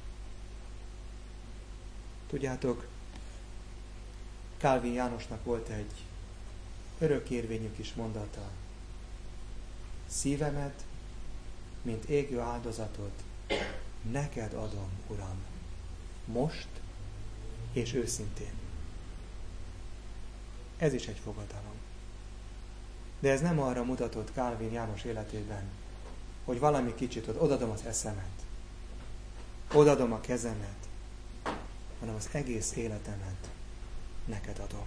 Tudjátok, Kálvin Jánosnak volt egy örökérvényű kis mondata. Szívemet, mint égő áldozatot, neked adom, Uram, most és őszintén. Ez is egy fogadalom. De ez nem arra mutatott Kálvin János életében, hogy valami kicsit odadom az eszemet, odadom a kezemet, hanem az egész életemet neked adom.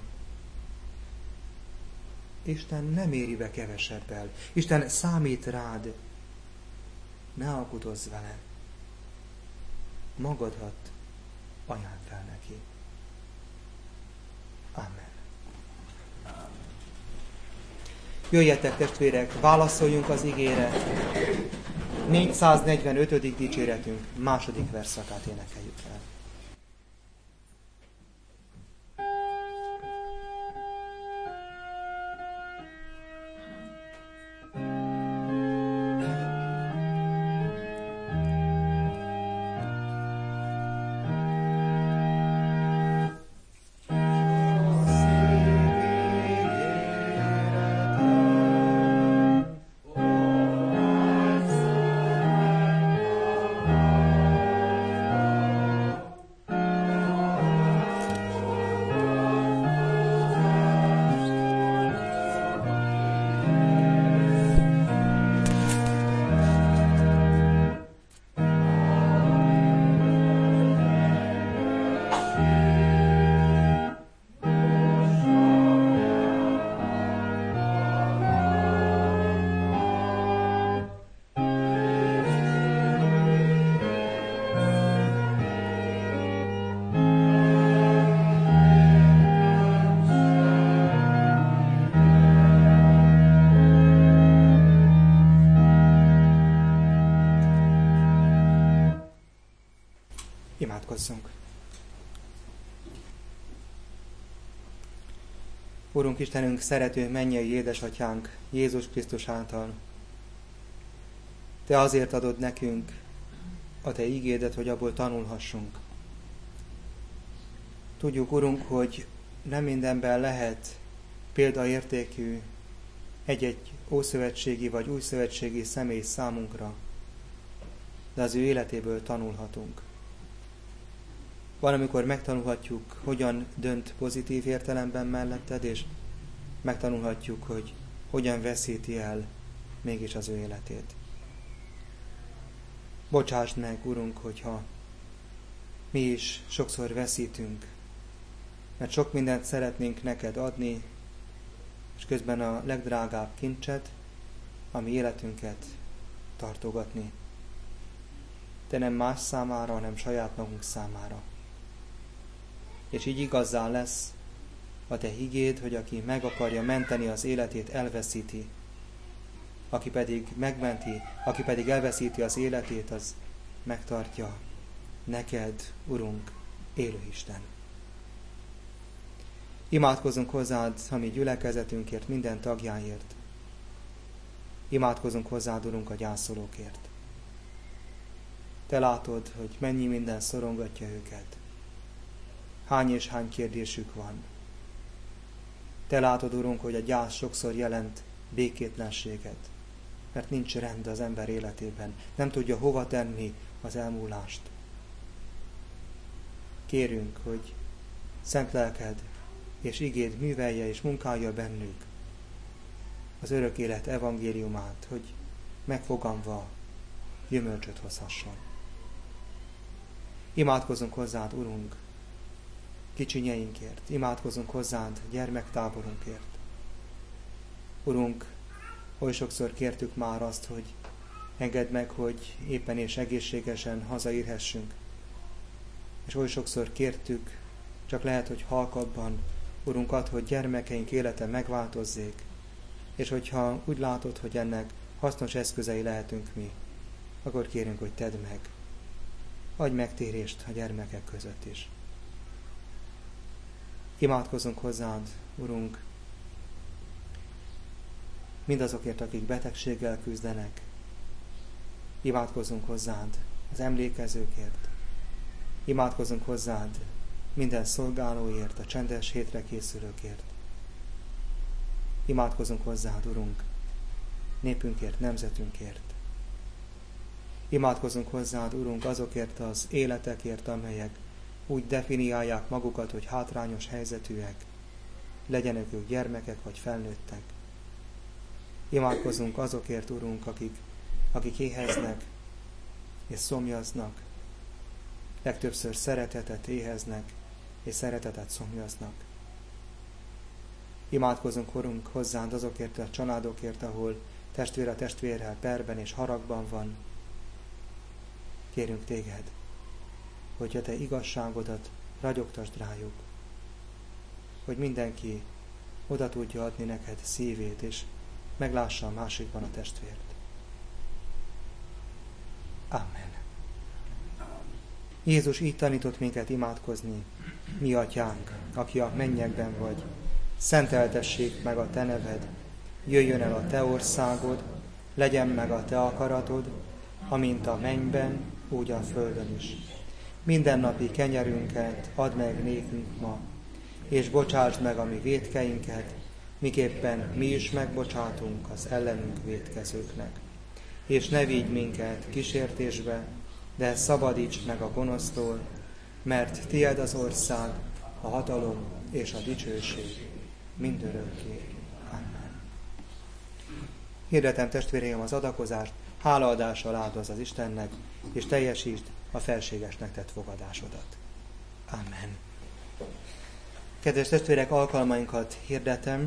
Isten nem éri be kevesebbel. Isten számít rád. Ne alkudozz vele. Magadat ajánld fel neki. Amen. Jöjjetek, testvérek, válaszoljunk az igére. négyszáznegyvenötödik dicséretünk második verszakát énekeljük el. Imádkozzunk. Urunk Istenünk, szerető mennyei édesatyánk, Jézus Krisztus által. Te azért adod nekünk a Te ígédet, hogy abból tanulhassunk. Tudjuk, Urunk, hogy nem mindenben lehet példaértékű egy-egy ószövetségi vagy újszövetségi személy számunkra, de az ő életéből tanulhatunk. Van, amikor megtanulhatjuk, hogyan dönt pozitív értelemben melletted, és megtanulhatjuk, hogy hogyan veszíti el mégis az ő életét. Bocsásd meg, Urunk, hogyha mi is sokszor veszítünk, mert sok mindent szeretnénk neked adni, és közben a legdrágább kincset, ami életünket tartogatni. De nem más számára, hanem saját magunk számára. És így igazzá lesz a Te igéd, hogy aki meg akarja menteni az életét, elveszíti. Aki pedig megmenti, aki pedig elveszíti az életét, az megtartja. Neked, Urunk, élő Isten. Imádkozunk hozzád a mi gyülekezetünkért, minden tagjáért. Imádkozunk hozzád, Urunk, a gyászolókért. Te látod, hogy mennyi minden szorongatja őket. Hány és hány kérdésük van. Te látod, Urunk, hogy a gyász sokszor jelent békétlenséget, mert nincs rend az ember életében, nem tudja hova tenni az elmúlást. Kérünk, hogy szent lelked és igéd művelje és munkálja bennük az örök élet evangéliumát, hogy megfoganva gyümölcsöt hozhasson. Imádkozunk hozzád, Urunk, kicsinyeinkért, imádkozunk hozzád gyermektáborunkért. Urunk, oly sokszor kértük már azt, hogy engedd meg, hogy éppen és egészségesen hazaérhessünk. És oly sokszor kértük, csak lehet, hogy halkabban, Urunk, add, hogy gyermekeink élete megváltozzék, és hogyha úgy látod, hogy ennek hasznos eszközei lehetünk mi, akkor kérünk, hogy tedd meg. Adj megtérést a gyermekek között is. Imádkozunk hozzád, Urunk, mindazokért, akik betegséggel küzdenek. Imádkozunk hozzád az emlékezőkért. Imádkozunk hozzád minden szolgálóért, a csendes hétre készülőkért. Imádkozunk hozzád, Urunk, népünkért, nemzetünkért. Imádkozunk hozzád, Urunk, azokért az életekért, amelyek úgy definiálják magukat, hogy hátrányos helyzetűek, legyenek ők gyermekek vagy felnőttek. Imádkozunk azokért, Urunk, akik, akik éheznek és szomjaznak, legtöbbször szeretetet éheznek és szeretetet szomjaznak. Imádkozunk, Urunk, hozzád azokért a családokért, ahol testvér a testvérrel perben és haragban van. Kérünk téged, hogy a te igazságodat ragyogtasd rájuk. hogy mindenki oda tudja adni neked szívét, és meglássa a másikban a testvért. Amen. Jézus így tanított minket imádkozni. Mi atyánk, aki a mennyekben vagy, szenteltessék meg a te neved, jöjjön el a te országod, legyen meg a te akaratod, amint a mennyben, úgy a földön is. Mindennapi kenyerünket add meg nékünk ma, és bocsásd meg a mi vétkeinket, miképpen mi is megbocsátunk az ellenünk vétkezőknek. És ne vigy minket kísértésbe, de szabadíts meg a gonosztól, mert tied az ország, a hatalom és a dicsőség mindörökké. Amen. Hirdetem testvéreim az adakozást, hálaadással áldozz az Istennek, és teljesítsd a felségesnek tett fogadásodat. Amen. Kedves testvérek, alkalmainkat hirdetem.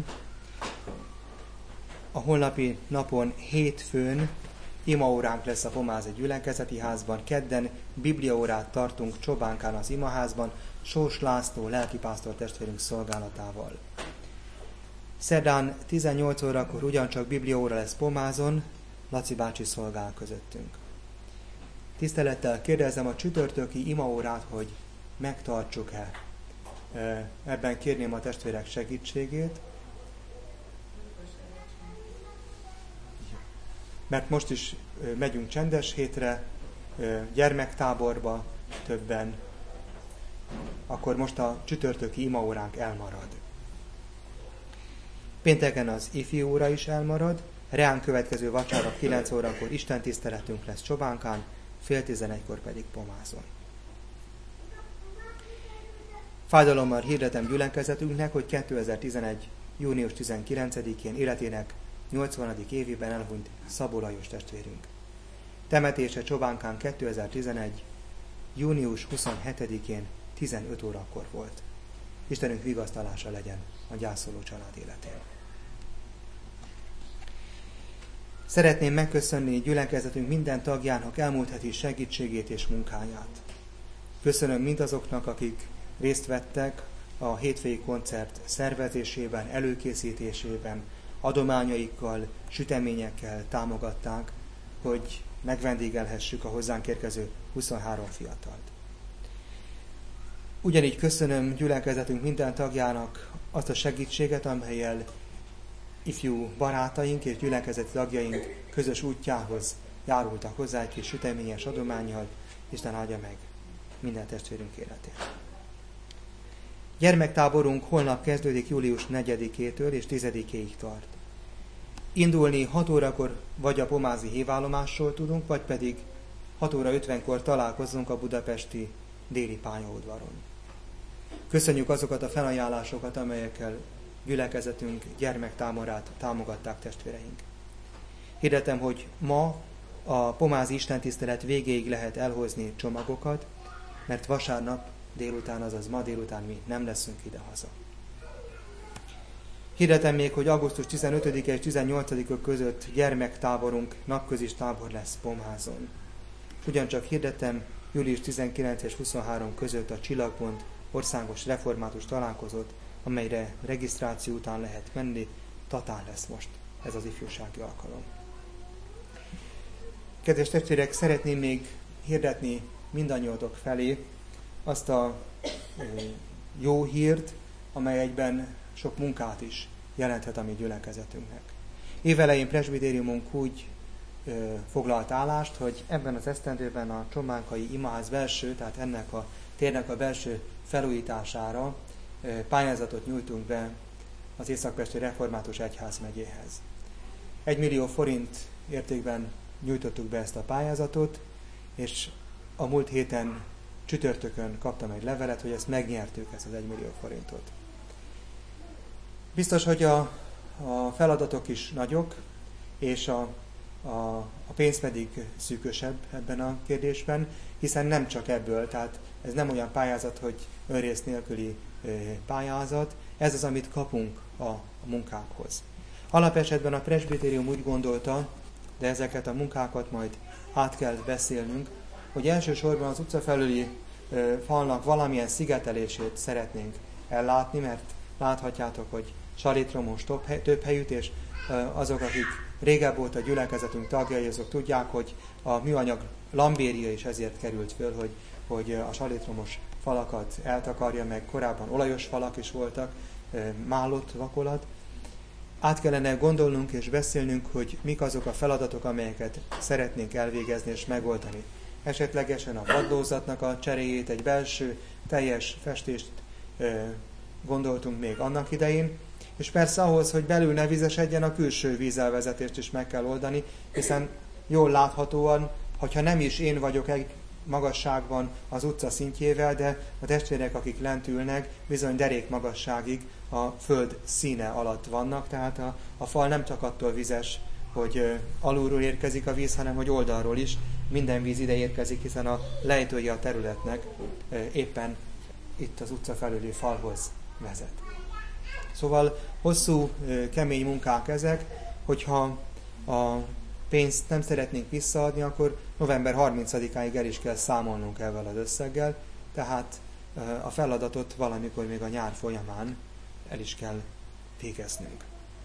A holnapi napon hétfőn imaóránk lesz a Pomázi Gyülekezeti Házban, kedden bibliaórát tartunk Csobánkán az imaházban, Sós László lelkipásztor testvérünk szolgálatával. Szerdán tizennyolc órakor ugyancsak bibliaóra lesz Pomázon, Laci bácsi szolgál közöttünk. Tisztelettel kérdezem a csütörtöki imaórát, hogy megtartsuk-e. Ebben kérném a testvérek segítségét. Mert most is megyünk csendes hétre, gyermektáborba többen, akkor most a csütörtöki imaóránk elmarad. Pénteken az ifjú óra is elmarad, reán következő vacsora kilenc órakor istentiszteletünk lesz Csobánkán, fél tizenegykor pedig Pomázon. Fájdalommal hirdetem gyülekezetünknek, hogy kétezer-tizenegy. június tizenkilencedikén életének nyolcvanadik évében elhunyt Szabó Lajos testvérünk. Temetése Csobánkán kétezer-tizenegy. június huszonhetedikén tizenöt órakor volt. Istenünk vigasztalása legyen a gyászoló család életén. Szeretném megköszönni gyülekezetünk minden tagjának elmúlt heti segítségét és munkáját. Köszönöm mindazoknak, akik részt vettek a hétfői koncert szervezésében, előkészítésében, adományaikkal, süteményekkel támogatták, hogy megvendégelhessük a hozzánk érkező huszonhárom fiatalt. Ugyanígy köszönöm gyülekezetünk minden tagjának azt a segítséget, amellyel ifjú barátaink és gyülekezeti tagjaink közös útjához járultak hozzá egy kis süteményes adománnyal. Isten áldja meg minden testvérünk életét. Gyermektáborunk holnap kezdődik július negyedikétől és tizedikéig tart. Indulni hat órakor vagy a pomázi hévállomásról tudunk, vagy pedig hat óra ötvenkor találkozunk a budapesti déli pályaudvaron. Köszönjük azokat a felajánlásokat, amelyekkel gyülekezetünk gyermektáborát támogatták testvéreink. Hirdetem, hogy ma a pomázi istentisztelet végéig lehet elhozni csomagokat, mert vasárnap délután, azaz ma délután mi nem leszünk ide-haza. Hirdetem még, hogy augusztus tizenötödike és tizennyolcadika között gyermektáborunk, napközis tábor lesz Pomázon. Ugyancsak hirdetem, július tizenkilencedike és huszonharmadika között a Csillagpont országos református találkozót, amelyre regisztráció után lehet menni. Tatán lesz most ez az ifjúsági alkalom. Kedves testvérek, szeretném még hirdetni mindannyiótok felé azt a jó hírt, amely egyben sok munkát is jelenthet a mi gyülekezetünknek. Évelején presbitériumunk úgy ö, foglalt állást, hogy ebben az esztendőben a Csobánkai imaház belső, tehát ennek a térnek a belső felújítására ö, pályázatot nyújtunk be az Észak-Pesti Református Egyházmegyéhez. Egy millió forint értékben nyújtottuk be ezt a pályázatot, és a múlt héten csütörtökön kaptam egy levelet, hogy ezt megnyertük, ezt az egy millió forintot. Biztos, hogy a, a feladatok is nagyok, és a, a, a pénz pedig szűkösebb ebben a kérdésben, hiszen nem csak ebből, tehát ez nem olyan pályázat, hogy önrész nélküli pályázat, ez az, amit kapunk a, a munkákhoz. Alapesetben a presbitérium úgy gondolta, de ezeket a munkákat majd át kell beszélnünk, hogy elsősorban az utca felüli ö, falnak valamilyen szigetelését szeretnénk ellátni, mert láthatjátok, hogy salitromos több helyütt, és azok, akik régebb óta gyülekezetünk tagjai, azok tudják, hogy a műanyag lambéria is ezért került föl, hogy, hogy a salitromos falakat eltakarja, meg korábban olajos falak is voltak, málott vakolat. Át kellene gondolnunk és beszélnünk, hogy mik azok a feladatok, amelyeket szeretnénk elvégezni és megoldani. Esetlegesen a padlózatnak a cseréjét, egy belső, teljes festést e, gondoltunk még annak idején, és persze ahhoz, hogy belül ne vizesedjen, a külső vízelvezetést is meg kell oldani, hiszen jól láthatóan, hogyha nem is én vagyok egy magasságban az utca szintjével, de a testvérek, akik lent ülnek, bizony derék magasságig a föld színe alatt vannak, tehát a, a fal nem csak attól vizes, hogy ö, alulról érkezik a víz, hanem hogy oldalról is minden víz ide érkezik, hiszen a lejtője a területnek ö, éppen itt az utca felüli falhoz vezet. Szóval hosszú, ö, kemény munkák ezek, hogyha a pénzt nem szeretnénk visszaadni, akkor november harmincadikáig el is kell számolnunk ezzel az összeggel, tehát a feladatot valamikor még a nyár folyamán el is kell végeznünk.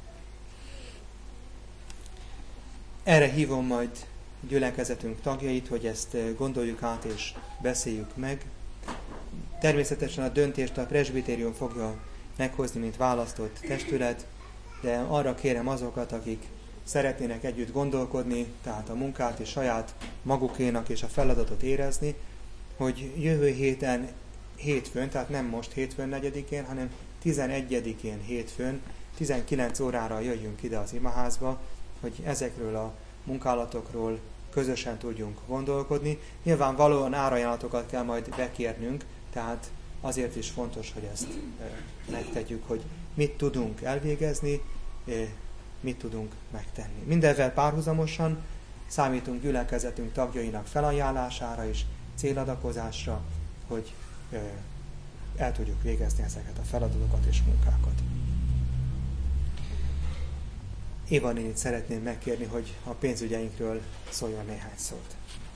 Erre hívom majd gyülekezetünk tagjait, hogy ezt gondoljuk át és beszéljük meg. Természetesen a döntést a presbitérium fogja meghozni, mint választott testület, de arra kérem azokat, akik szeretnének együtt gondolkodni, tehát a munkát és saját magukénak és a feladatot érezni, hogy jövő héten hétfőn, tehát nem most hétfőn negyedikén, hanem tizenegyedikén hétfőn, tizenkilenc órára jöjjünk ide az imaházba, hogy ezekről a munkálatokról közösen tudjunk gondolkodni. Nyilvánvalóan árajánlatokat kell majd bekérnünk, tehát azért is fontos, hogy ezt megtegyük, hogy mit tudunk elvégezni, mit tudunk megtenni. Mindezzel párhuzamosan számítunk gyülekezetünk tagjainak felajánlására és céladakozásra, hogy ö, el tudjuk végezni ezeket a feladatokat és munkákat. Éva nénit szeretném megkérni, hogy a pénzügyeinkről szóljon néhány szót.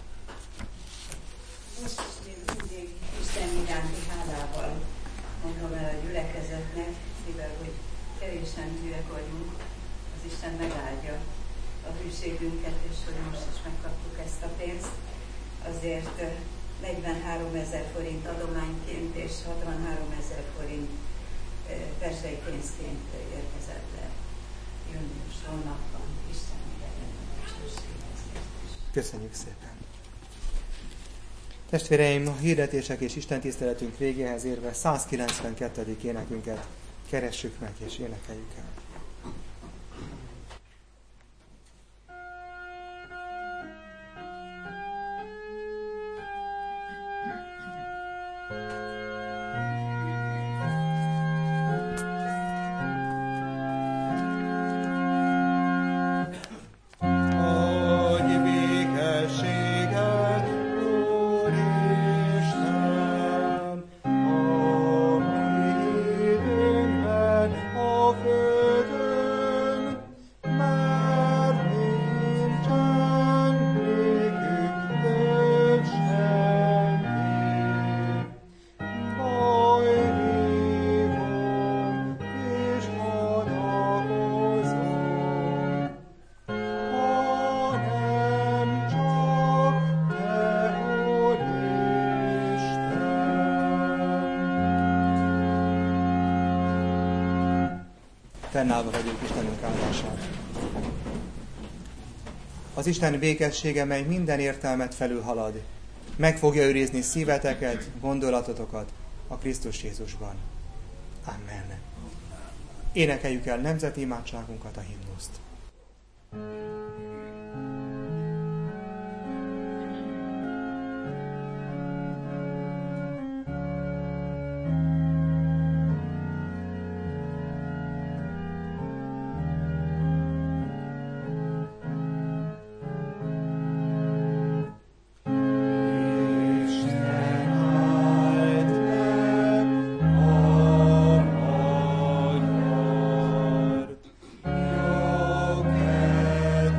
Most mindig Isten iránti hálával mondom el a gyülekezetnek, mivel hogy kevésen hűek vagyunk, az Isten megáldja a hűségünket, és hogy most is megkaptuk ezt a pénzt. Azért negyvenháromezer forint adományként és hatvanháromezer forint persei pénzként érkezett le június hónapban. Isten megjelent a dicsőséghez. Köszönjük szépen! Testvéreim, a hirdetések és istentiszteletünk végéhez érve százkilencvenkettedik énekünket keressük meg és énekeljük el. Fennállva vegyük Istenünk áldását. Az Isten békessége, mely minden értelmet felülhalad, meg fogja őrizni szíveteket, gondolatotokat a Krisztus Jézusban. Amen. Énekeljük el nemzeti imádságunkat, a himnuszt. Your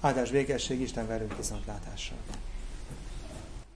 Áldás békesség, Isten velünk viszontlátásra.